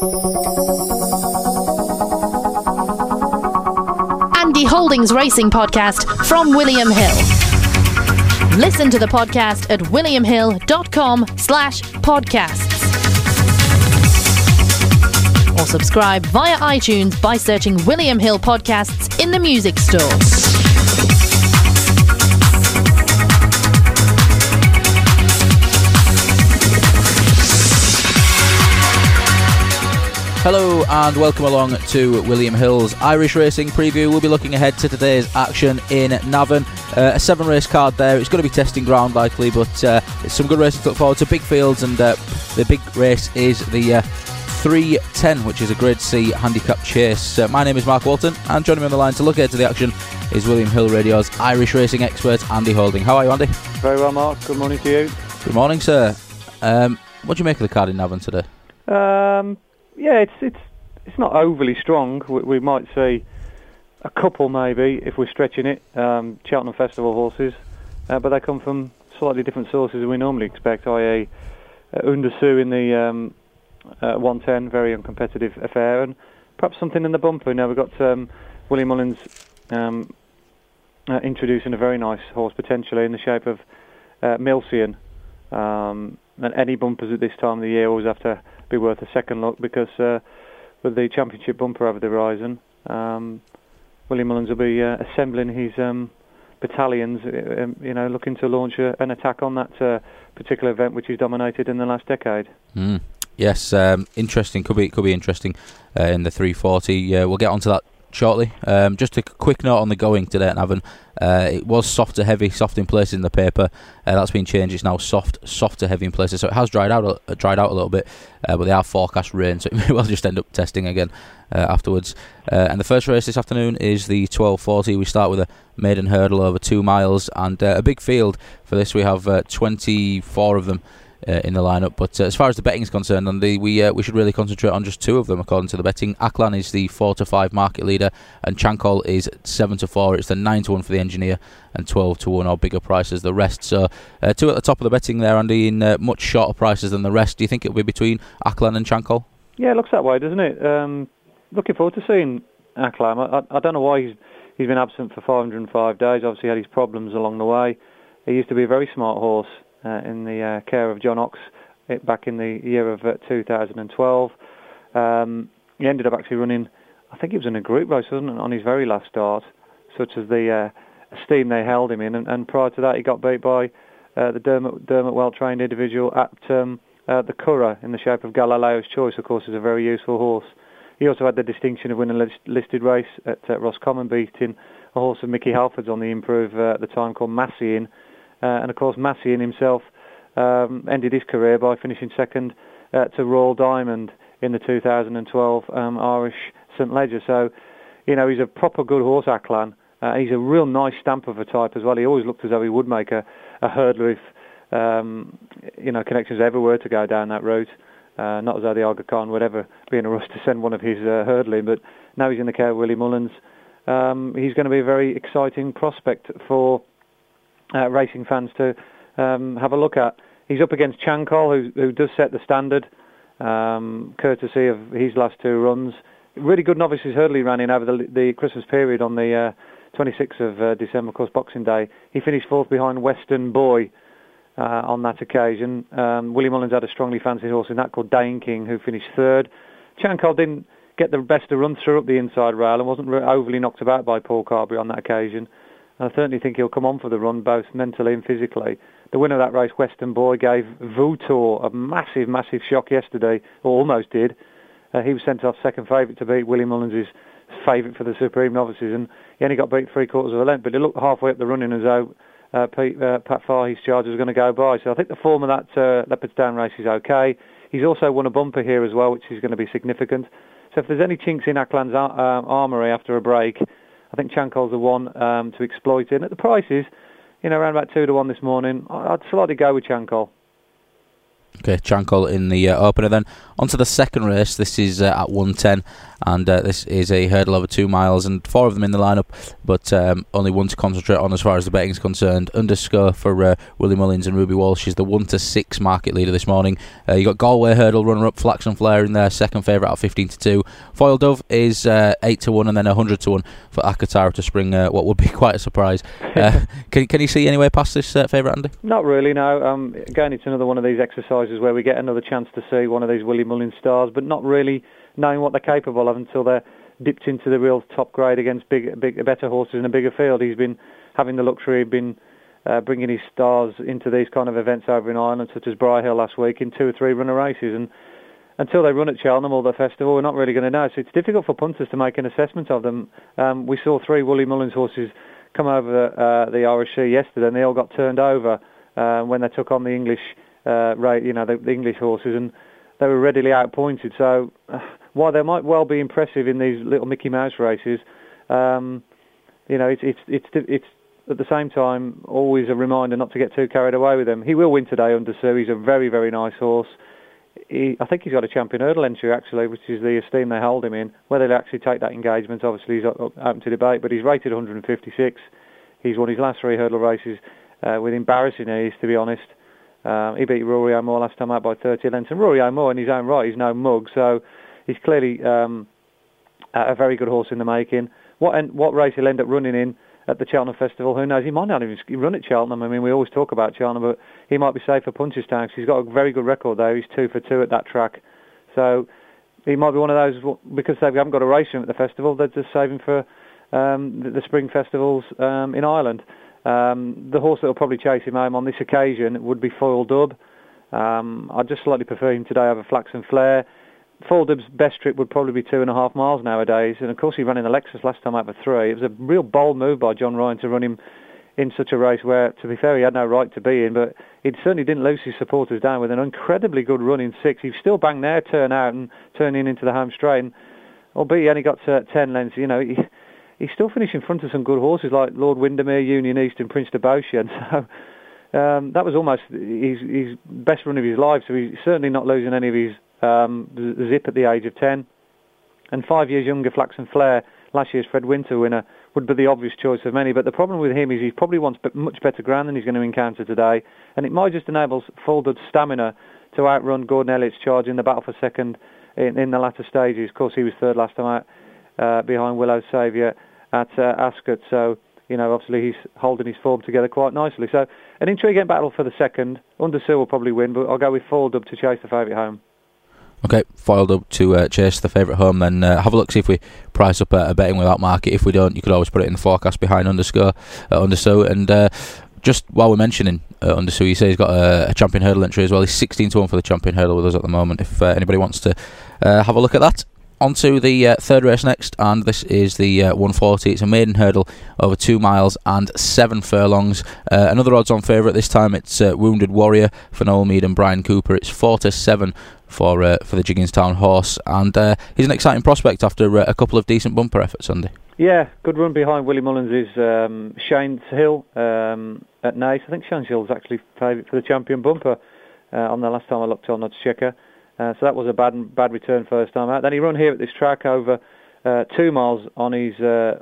Andy Holdings Racing Podcast from William Hill. Listen to the podcast at williamhill.com/podcasts. Or subscribe via iTunes by searching William Hill Podcasts in the music store. Hello and welcome along to William Hill's Irish Racing Preview. We'll be looking ahead to today's action in Navan. A 7-race card there. It's going to be testing ground likely, but it's some good racing to look forward to. Big fields, and the big race is the 310, which is a Grade C handicap chase. My name is Mark Walton, and joining me on the line to look ahead to the action is William Hill Radio's Irish racing expert, Andy Holding. How are you, Andy? Very well, Mark. Good morning to you. Good morning, sir. What do you make of the card in Navan today? Yeah, it's not overly strong. We might see a couple maybe if we're stretching it. Cheltenham Festival horses, but they come from slightly different sources than we normally expect. I.e., Undersue in the 110, very uncompetitive affair, and perhaps something in the bumper. Now we've got Willie Mullins introducing a very nice horse potentially in the shape of Milcian. And any bumpers at this time of the year always have to be worth a second look, because with the championship bumper over the horizon, Willie Mullins will be assembling his battalions, looking to launch an attack on that particular event, which is dominated in the last decade. Yes, interesting. Could be interesting in the 340. We'll get onto that shortly. Just a quick note on the going today at Navan. It was soft to heavy, soft in places in the paper. That's been changed. It's now soft to heavy in places. So it has dried out a little bit, but they are forecast rain, so it may well just end up testing again afterwards. And the first race this afternoon is the 1240. We start with a maiden hurdle over 2 miles, and a big field for this. We have 24 of them in the lineup, but as far as the betting is concerned, Andy, we should really concentrate on just 2 of them according to the betting. Aklan is the 4-5 market leader, and Chancol is 7-4. It's the 9-1 for the Engineer and 12-1 or bigger prices the rest. So 2 at the top of the betting there, Andy, in much shorter prices than the rest. Do you think it'll be between Aklan and Chancol? Yeah, it looks that way, doesn't it? Looking forward to seeing Aklan. I don't know why he's been absent for 505 days. Obviously had his problems along the way. He used to be a very smart horse in the care of John Ox back in the year of 2012. He ended up actually running, I think he was in a group race, wasn't it, on his very last start, such as the esteem they held him in. And prior to that, he got beat by the Dermot well-trained individual at the Curragh in the shape of Galileo's Choice. Of course, is a very useful horse. He also had the distinction of winning a listed race at Roscommon, beating a horse of Mickey Halford's on the improve at the time called Massey. And of course, Massey himself ended his career by finishing second to Royal Diamond in the 2012 Irish St Leger. So, he's a proper good horse, Aklan. He's a real nice stamp of a type as well. He always looked as though he would make a hurdler if, connections ever were to go down that route. Not as though the Aga Khan would ever be in a rush to send one of his hurdling, but now he's in the care of Willie Mullins. He's going to be a very exciting prospect for racing fans to have a look at. He's up against Chancol, who does set the standard, courtesy of his last 2 runs. Really good novices hurdle he ran in over the Christmas period on the 26th of December, of course, Boxing Day. He finished 4th behind Western Boy on that occasion. Willie Mullins had a strongly fancied horse in that called Dane King, who finished 3rd. Chancol didn't get the best of run through up the inside rail and wasn't overly knocked about by Paul Carberry on that occasion. I certainly think he'll come on for the run, both mentally and physically. The winner of that race, Western Boy, gave Vutor a massive, massive shock yesterday, or almost did. He was sent off second favourite to beat Willie Mullins' favourite for the Supreme Novices, and he only got beat 3/4 of a length, but it looked halfway up the running as though Pat Fahey's charge was going to go by. So I think the form of that Leopardstown race is okay. He's also won a bumper here as well, which is going to be significant. So if there's any chinks in Aklan's armoury after a break, I think Chancol's the one to exploit it. And at the prices, around about 2-1 this morning, I'd slightly go with Chancol. Okay, Chancol in the opener then. On to the second race. This is at 1:10, and this is a hurdle over 2 miles, and 4 of them in the lineup, but only one to concentrate on as far as the betting is concerned. Underscore for Willie Mullins and Ruby Walsh is the 1-6 market leader this morning. You got Galway hurdle runner-up Flaxen Flare in there, second favourite at 15-2. Foil Dove is 8-1, and then 100-1 for Akatara to spring what would be quite a surprise. Can you see any way past this favourite, Andy? Not really, no. Again, it's another one of these exercises where we get another chance to see one of these Willie Mullins stars, but not really knowing what they're capable of until they're dipped into the real top grade against better horses in a bigger field. He's been having the luxury of bringing his stars into these kind of events over in Ireland, such as Briarhill last week, in 2 or 3 runner races, and until they run at Cheltenham or the festival, we're not really going to know. So it's difficult for punters to make an assessment of them. We saw 3 Willie Mullins horses come over the RSC yesterday, and they all got turned over when they took on the English, the English horses, and they were readily outpointed. So while they might well be impressive in these little Mickey Mouse races, it's at the same time always a reminder not to get too carried away with them. He will win today under Sue. He's a very, very nice horse. I think he's got a champion hurdle entry, actually, which is the esteem they hold him in. Whether they'll actually take that engagement, obviously, is open to debate, but he's rated 156. He's won his last 3 hurdle races with embarrassing ease, to be honest. He beat Rory O'Moore last time out by 30 lengths, and Rory O'Moore, in his own right, he's no mug, so he's clearly a very good horse in the making. What race he'll end up running in at the Cheltenham Festival, who knows? He might not even run at Cheltenham. I mean, we always talk about Cheltenham, but he might be safe for Punchestown because he's got a very good record there. He's 2 for 2 at that track. So he might be one of those, because they haven't got a race room at the festival, they're just saving for the spring festivals in Ireland. The horse that will probably chase him home on this occasion would be Foil Dub. I'd just slightly prefer him today over Flaxen Flare. Foil Dub's best trip would probably be 2.5 miles nowadays, and of course he ran in the Lexus last time out for 3. It was a real bold move by John Ryan to run him in such a race where, to be fair, he had no right to be in, but he certainly didn't lose his supporters down with an incredibly good run in 6. He still banged their turn out and turning into the home straight, and albeit he only got 10 lengths, he's still finished in front of some good horses like Lord Windermere, Union East and Prince de Beauchien, so that was almost his best run of his life, so he's certainly not losing any of his zip at the age of 10. And 5 years younger Flaxen Flare, last year's Fred Winter winner, would be the obvious choice of many, but the problem with him is he probably wants much better ground than he's going to encounter today, and it might just enable Foil Dub's stamina to outrun Gordon Elliott's charge in the battle for second in the latter stages. Of course, he was 3rd last time out behind Willow's Saviour at Ascot, so obviously he's holding his form together quite nicely. So an intriguing battle for the second. Undersea will probably win, but I'll go with Foil Dub to chase the favourite home. Okay, Foil Dub to chase the favourite home, then have a look, see if we price up a betting without market. If we don't, you could always put it in the forecast behind Undersea. And just while we're mentioning Undersea, you say he's got a champion hurdle entry as well. He's 16-1 for the champion hurdle with us at the moment, if anybody wants to have a look at that. On to the third race next, and this is the 140. It's a maiden hurdle over 2 miles and 7 furlongs. Another odds-on favourite this time. It's Wounded Warrior for Noel Mead and Brian Cooper. It's 4-7 for the Jigginstown horse, and he's an exciting prospect after a couple of decent bumper efforts, Sunday. Yeah, good run behind Willie Mullins is Shane's Hill at Naas. I think Shane's Hill was actually favourite for the champion bumper on the last time I looked on Odds Checker. So that was a bad return first time out. Then he run here at this track over 2 miles on his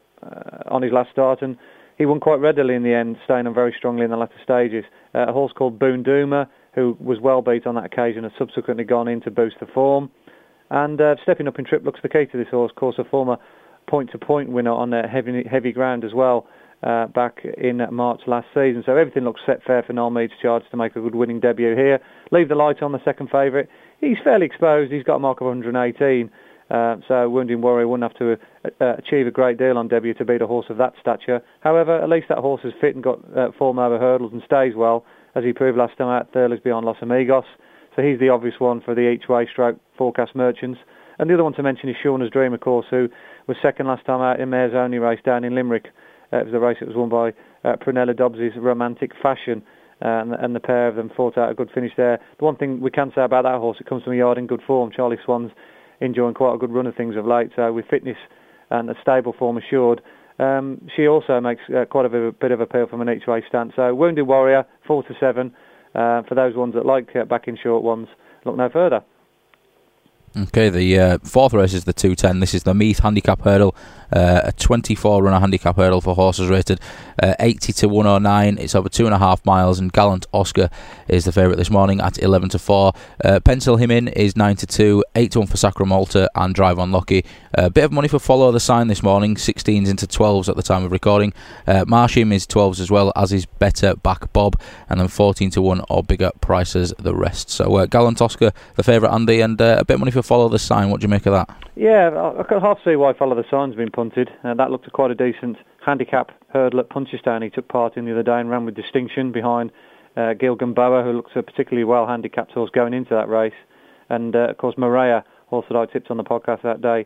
last start, and he won quite readily in the end, staying on very strongly in the latter stages. A horse called Boon Doomer, who was well beat on that occasion, has subsequently gone in to boost the form. And stepping up in trip looks the key to this horse. Of course, a former point-to-point winner on heavy ground as well back in March last season. So everything looks set fair for Noel Mead's charge to make a good winning debut here. Leave the light on the second favourite. He's fairly exposed. He's got a mark of 118. So Wounded Warrior wouldn't have to achieve a great deal on debut to beat a horse of that stature. However, at least that horse is fit and got form over hurdles and stays well, as he proved last time out Thurles beyond Los Amigos. So he's the obvious one for the each-way stroke forecast merchants. And the other one to mention is Shauna's Dream, of course, who was second last time out in Mayor's Only race down in Limerick. It was a race that was won by Prunella Dobbs' Romantic Fashion, and the pair of them fought out a good finish there. The one thing we can say about that horse, it comes from a yard in good form. Charlie Swan's enjoying quite a good run of things of late, so with fitness and a stable form assured, she also makes quite a bit of appeal from an each-way stance. So Wounded Warrior, 4-7. For those ones that like backing short ones, look no further. Okay, the fourth race is the 2:10. This is the Meath Handicap Hurdle, a 24-runner handicap hurdle for horses rated 80 to 109. It's over 2.5 miles, and Gallant Oscar is the favourite this morning at 11 to 4. Pencil Him In is 9 to 2, 8 to 1 for Sacra Malta and Drive On Lucky. A bit of money for Follow the Sign this morning, 16s into 12s at the time of recording. Marsham is 12s as well, as is Better Back Bob, and then 14 to 1 or bigger prices the rest. So Gallant Oscar, the favourite, Andy, and a bit of money for Follow the Sign. What do you make of that? Yeah, I can half see why Follow the Sign's been punted. That looked quite a decent handicap hurdle at Punchestown. He took part in the other day and ran with distinction behind Gilgan Boa, who looks a particularly well handicapped horse going into that race. And of course, Maria, horse that I tipped on the podcast that day,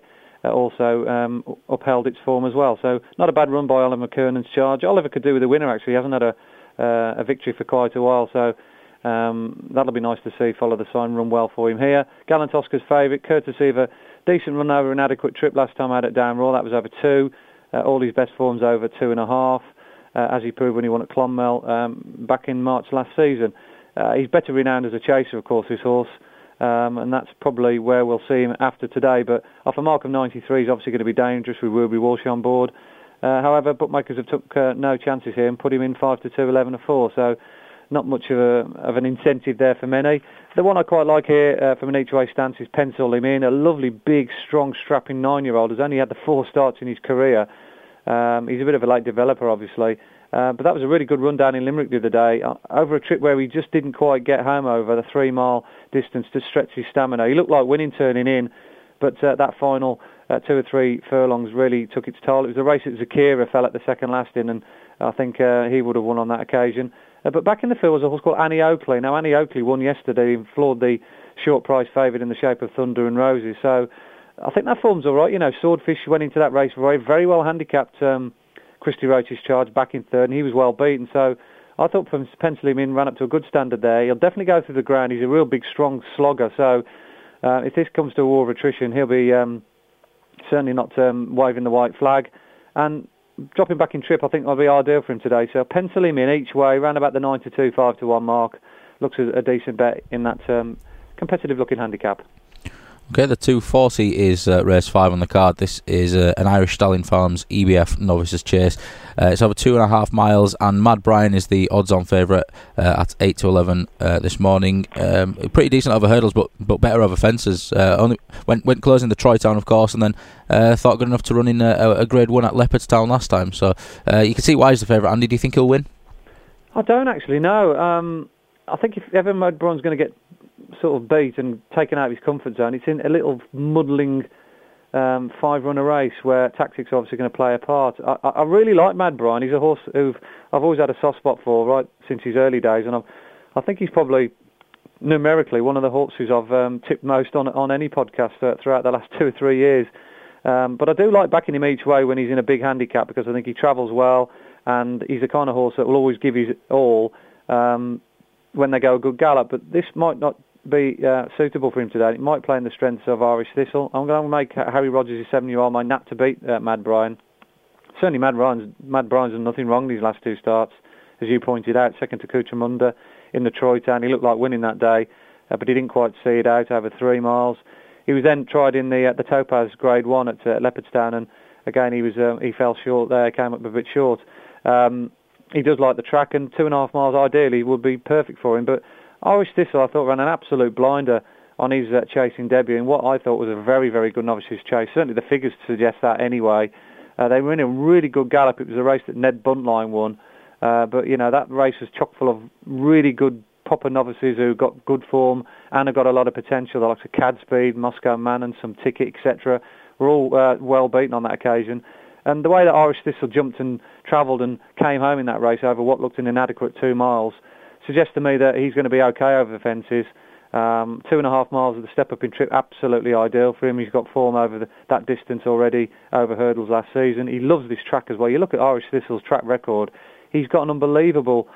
also upheld its form as well. So not a bad run by Oliver McKernan's charge. Oliver could do with a winner, actually. He hasn't had a victory for quite a while, so that'll be nice to see Follow the Sign run well for him here. Gallant Oscar's favourite, courtesy of a decent run over an adequate trip last time out at Downraw. That was over 2. All his best forms over 2.5, as he proved when he won at Clonmel back in March last season. He's better renowned as a chaser, of course, this horse, and that's probably where we'll see him after today. But off a mark of 93, he's obviously going to be dangerous with Wilby Walsh on board. However, bookmakers have took no chances here and put him in 5 to 2, 11 to 4. So not much of an incentive there for many. The one I quite like here from an each-way stance is Pencil Him In, a lovely, big, strong, strapping 9-year-old who's only had the 4 starts in his career. He's a bit of a late developer, obviously. But that was a really good run down in Limerick the other day, over a trip where he just didn't quite get home over the 3-mile distance to stretch his stamina. He looked like winning turning in, but that final 2 or 3 furlongs really took its toll. It was a race that Zakira fell at the second last in, and I think he would have won on that occasion. But back in the field was a horse called Annie Oakley. Now, Annie Oakley won yesterday and floored the short price favourite in the shape of Thunder and Roses. So I think that form's all right. You know, Swordfish went into that race very, very well handicapped. Christy Roach's charge back in third, and he was well beaten. So I thought from Pencil Him In ran up to a good standard there. He'll definitely go through the ground. He's a real big, strong slogger. So if this comes to a war of attrition, he'll be certainly not waving the white flag. And dropping back in trip, I think, will be ideal for him today. So Pencil Him In each way, ran about the 9 to 2, 5 to 1 mark. Looks a decent bet in that competitive-looking handicap. Okay, the 240 is race 5 on the card. This is an Irish Stallion Farms EBF Novices Chase. It's over 2.5 miles, and Mad Brian is the odds-on favourite at 8 to 11 this morning. Pretty decent over hurdles, but better over fences. Only went closing the Troy Town, of course, and then thought good enough to run in a Grade 1 at Leopardstown last time. So you can see why he's the favourite. Andy, do you think he'll win? I don't actually know. I think if ever Mad Brian's going to get sort of beat and taken out of his comfort zone, it's in a little muddling 5-runner race where tactics are obviously going to play a part. I really like Mad Brian. He's a horse who I've always had a soft spot for right since his early days, and I think he's probably numerically one of the horses I've tipped most on any podcast throughout the last 2 or 3 years. But I do like backing him each way when he's in a big handicap, because I think he travels well, and he's the kind of horse that will always give his all when they go a good gallop. But this might not be suitable for him today. It might play in the strengths of Irish Thistle. I'm going to make Harry Rogers, his 7-year-old, my nap to beat Mad Brian. Certainly Mad Brian's done nothing wrong these last 2 starts, as you pointed out. Second to Cuchamunda in the Troy Town. He looked like winning that day, but he didn't quite see it out over 3 miles. He was then tried in the Topaz Grade 1 at Leopardstown, and again he fell short there, came up a bit short. He does like the track, and 2.5 miles ideally would be perfect for him. But Irish Thistle, I thought, ran an absolute blinder on his chasing debut in what I thought was a very, very good novices chase. Certainly the figures suggest that anyway. They were in a really good gallop. It was a race that Ned Buntline won. But, you know, that race was chock full of really good proper novices who got good form and have got a lot of potential. The likes of Cadspeed, Moscow Man and some Ticket, etc. were all well beaten on that occasion. And the way that Irish Thistle jumped and travelled and came home in that race over what looked an inadequate 2 miles suggests to me that he's going to be okay over the fences. 2.5 miles of the step-up in trip, absolutely ideal for him. He's got form over that distance already over hurdles last season. He loves this track as well. You look at Irish Thistle's track record, he's got an unbelievable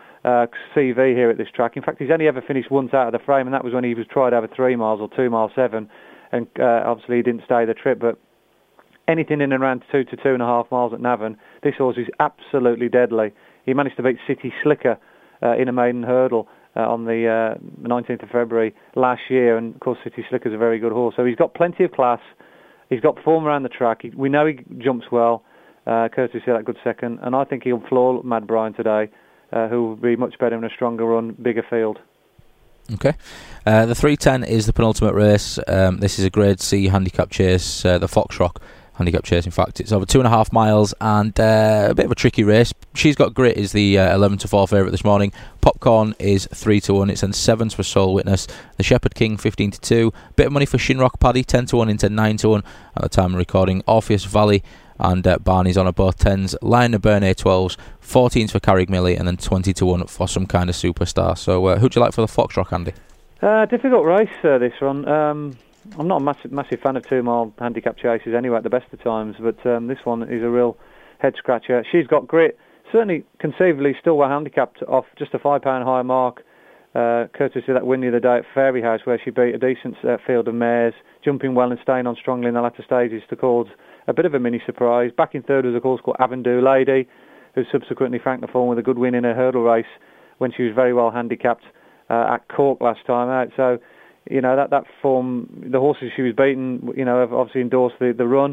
CV here at this track. In fact, he's only ever finished once out of the frame, and that was when he was tried over 3 miles or 2 mile 7, and obviously he didn't stay the trip. But anything in and around 2 to 2.5 miles at Navan, this horse is absolutely deadly. He managed to beat City Slicker in a maiden hurdle on the 19th of February last year, and of course City Slicker's a very good horse. So he's got plenty of class. He's got form around the track. We know he jumps well, courtesy of that good second, and I think he'll floor Mad Brian today, who will be much better in a stronger run, bigger field. Okay. The 3:10 is the penultimate race. This is a Grade C handicap chase, the Foxrock handicap chase. In fact, it's over 2.5 miles and a bit of a tricky race. She's Got Grit is the 11-4 favourite this morning. Popcorn is 3-1. It's in 7s for Soul Witness. The Shepherd King 15-2. Bit of money for Shinrock Paddy 10-1 into 9-1 at the time of recording. Orpheus Valley and Barney's on both 10s. Lion of Burnay 12s. 14s for Carrickmillie and then 20-1 for Some Kind of Superstar. So who'd you like for the Foxrock, Andy? Difficult race, this one. I'm not a massive fan of 2-mile handicap chases anyway at the best of times, but this one is a real head-scratcher. She's Got Grit, certainly conceivably still well handicapped off just a £5 higher mark, courtesy of that win the other day at Fairyhouse where she beat a decent field of mares, jumping well and staying on strongly in the latter stages to cause a bit of a mini surprise. Back in third was a horse called Avondhu Lady, who subsequently franked the form with a good win in a hurdle race when she was very well handicapped at Cork last time out. So, you know, that form, the horses she was beating, you know, have obviously endorsed the run.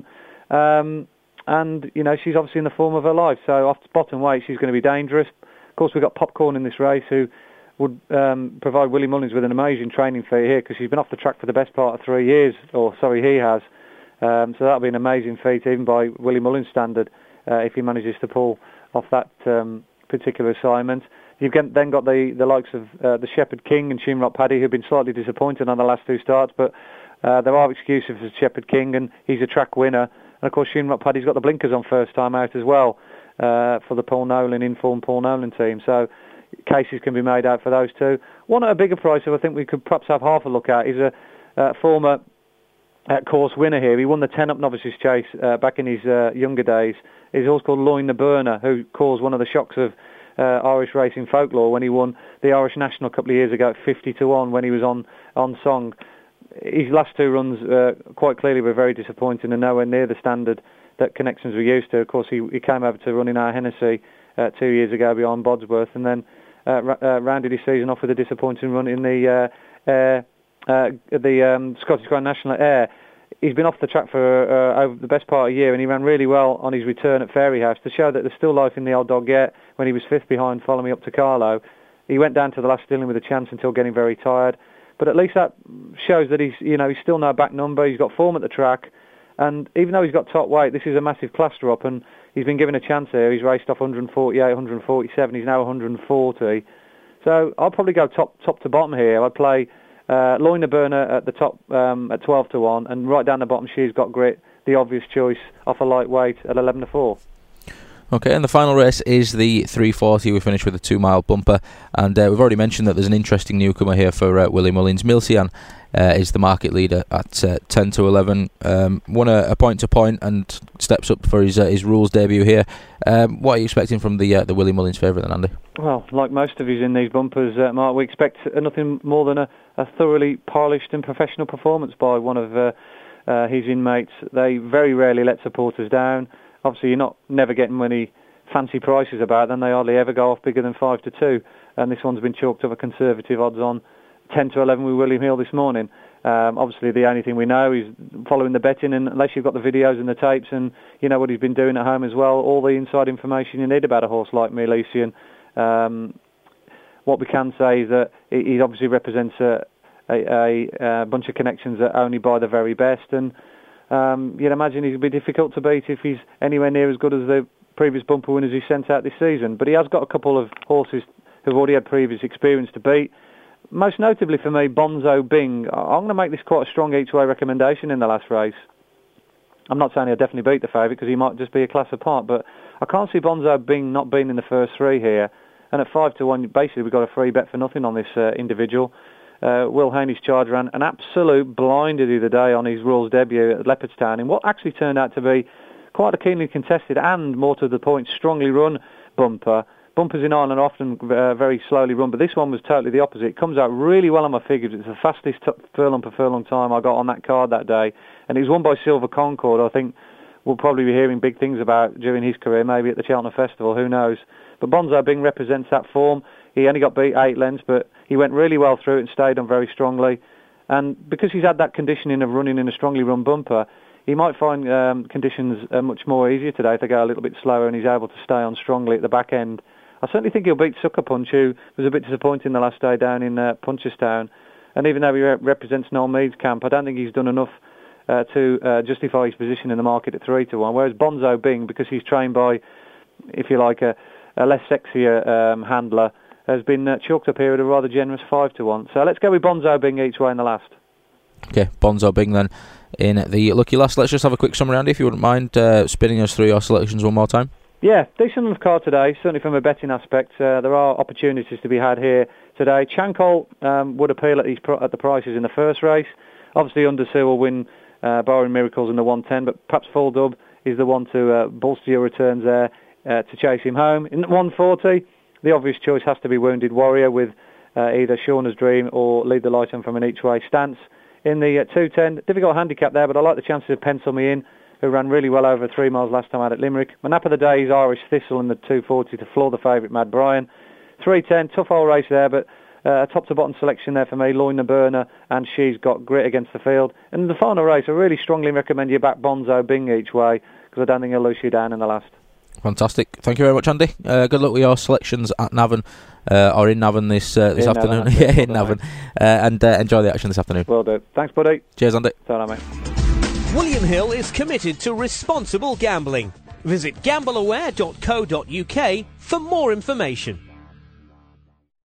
And, you know, she's obviously in the form of her life. So off bottom weight, she's going to be dangerous. Of course, we've got Popcorn in this race who would provide Willie Mullins with an amazing training fee here because she's been off the track for the best part of 3 years. He has. So that'll be an amazing feat, even by Willie Mullins' standard, if he manages to pull off that particular assignment. You've then got the likes of the Shepherd King and Shinrock Paddy, who've been slightly disappointed on the last 2 starts, but there are excuses for Shepherd King, and he's a track winner. And of course, Shinrock Paddy's got the blinkers on first time out as well for the Paul Nolan, informed Paul Nolan team. So cases can be made out for those two. One at a bigger price, who I think we could perhaps have half a look at, is a former course winner here. He won the 10 Up Novices Chase back in his younger days. He's a horse called Loin the Burner, who caused one of the shocks of Irish racing folklore when he won the Irish National a couple of years ago at 50-1 when he was on song. His last 2 runs quite clearly were very disappointing and nowhere near the standard that Connections were used to. Of course, he came over to running our Hennessy 2 years ago behind Bodsworth, and then rounded his season off with a disappointing run in the Scottish Grand National at Ayr. He's been off the track for over the best part of a year, and he ran really well on his return at Fairyhouse to show that there's still life in the old dog yet. When he was 5th behind Follow Me Up to Carlo, he went down to the last stilling with a chance until getting very tired. But at least that shows that he's still no back number. He's got form at the track, and even though he's got top weight, this is a massive class drop, and he's been given a chance here. He's raced off 148, 147. He's now 140. So I'll probably go top to bottom here. I'd play Loin the Burner at the top at 12-1, and right down the bottom, She's Got Grit, the obvious choice, off a lightweight at 11-4. Okay, and the final race is the 340. We finish with a 2-mile bumper, and we've already mentioned that there's an interesting newcomer here for Willie Mullins. Milcian is the market leader at 10-11. Won a point-to-point and steps up for his rules debut here. What are you expecting from the Willie Mullins favourite then, Andy? Well, like most of his in these bumpers, Mark, we expect nothing more than a thoroughly polished and professional performance by one of his inmates. They very rarely let supporters down. Obviously, you're never getting many fancy prices about them. They hardly ever go off bigger than 5-2. And this one's been chalked up a conservative odds on 10-11 with William Hill this morning. Obviously, the only thing we know is following the betting, and unless you've got the videos and the tapes and you know what he's been doing at home as well, all the inside information you need about a horse like Milcian. What we can say is that he obviously represents a bunch of connections that only buy the very best, and you'd imagine he'd be difficult to beat if he's anywhere near as good as the previous bumper winners he sent out this season. But he has got a couple of horses who've already had previous experience to beat. Most notably for me, Bonzo Bing. I'm going to make this quite a strong each-way recommendation in the last race. I'm not saying he'll definitely beat the favourite because he might just be a class apart, but I can't see Bonzo Bing not being in the first 3 here. And at 5-1, basically we've got a free bet for nothing on this individual. Will Haney's charge ran an absolute blinder the other day on his rules debut at Leopardstown in what actually turned out to be quite a keenly contested and, more to the point, strongly run bumper. Bumpers in Ireland are often very slowly run, but this one was totally the opposite. It comes out really well on my figures. It's the fastest furlong per furlong time I got on that card that day, and it was won by Silver Concord. I think we'll probably be hearing big things about during his career, maybe at the Cheltenham Festival, who knows. But Bonzo Bing represents that form. He only got beat 8 lengths, but he went really well through it and stayed on very strongly. And because he's had that conditioning of running in a strongly run bumper, he might find conditions much more easier today if they go a little bit slower and he's able to stay on strongly at the back end. I certainly think he'll beat Sucker Punch, who was a bit disappointing the last day down in Punchestown. And even though he represents Noel Mead's camp, I don't think he's done enough to justify his position in the market at 3-1. Whereas Bonzo Bing, because he's trained by, if you like, a less sexier handler, has been chalked up here at a rather generous 5-1. So let's go with Bonzo Bing each way in the last. Okay, Bonzo Bing then in the lucky last. Let's just have a quick summary, Andy, if you wouldn't mind spinning us through your selections one more time. Yeah, decent enough card today, certainly from a betting aspect. There are opportunities to be had here today. Chancol would appeal at the prices in the first race. Obviously, Undersea will win, barring miracles, in the 110, but perhaps Full Dub is the one to bolster your returns there to chase him home. In the 140, the obvious choice has to be Wounded Warrior with either Shauna's Dream or Lead the Light On from an each-way stance. In the 210, difficult handicap there, but I like the chances of Pencil Me In, who ran really well over 3 miles last time out at Limerick. My nap of the day is Irish Thistle in the 240 to floor the favourite Mad Brian. 310, tough old race there, but a top-to-bottom selection there for me. Loin the Burner, and She's Got Grit against the field. And in the final race, I really strongly recommend you back Bonzo Bing each way, because I don't think he'll lose you down in the last. Fantastic. Thank you very much, Andy. Good luck with your selections at Navan, or in Navan this afternoon. Yeah, in Navan. And enjoy the action this afternoon. Will do. Thanks, buddy. Cheers, Andy. Ta-ra, mate. William Hill is committed to responsible gambling. Visit gambleaware.co.uk for more information.